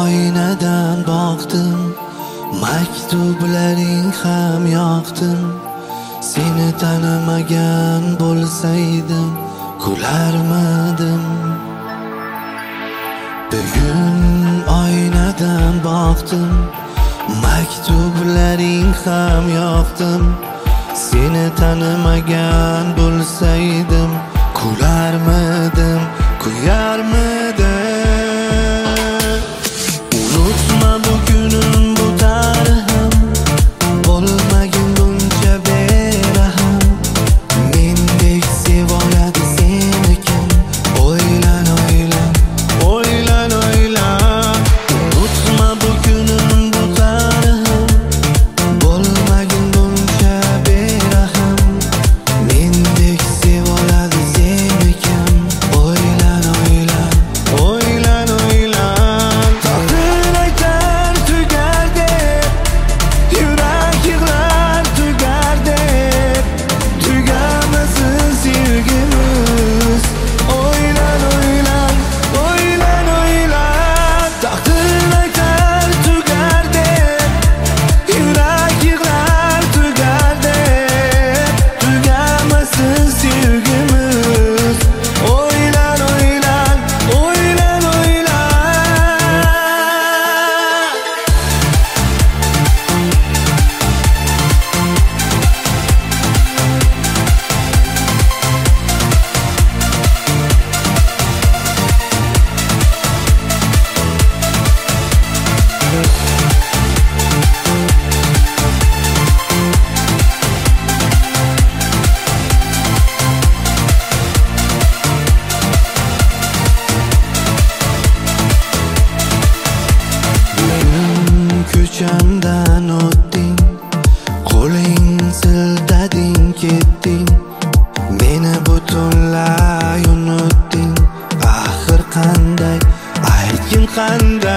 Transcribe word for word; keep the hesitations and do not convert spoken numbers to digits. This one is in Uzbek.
oynadan boqdim, maktublaring ham yoqdim. Seni tanimagan bo'lsaydim, kularmidim. Bugun oynadan boqdim, maktublaring ham yoqdim. Seni tanimagan bo'lsaydim, kularmidim, kuyarmidim. Unutma bugunim, bu tarixim, bo'lmagin buncha berahm. Mendek sevoladi seni kim? O'ylan, o'ylan, o'ylan, o'ylan. Unutma bugunim, bu tarixim, bo'lmagin buncha berahm. Mendek sevoladi seni kim? O'ylan, o'ylan, o'ylan, o'ylan. Taqdir aytar tugar deb, yurak yig'lar tugar deb, tugamasin sevgimiz. O'ylan, o'ylan, o'ylan, o'ylan. Taqdir aytar tugar deb, yurak yig'lar tugar deb, tugamasin sevgimiz. O'ylan, o'ylan, o'ylan, o'ylan. Bugun ko'chamdan o'tding, qo'ling siltading, ketding. Meni butunlay unutding. Axir qanday, aytgin qanday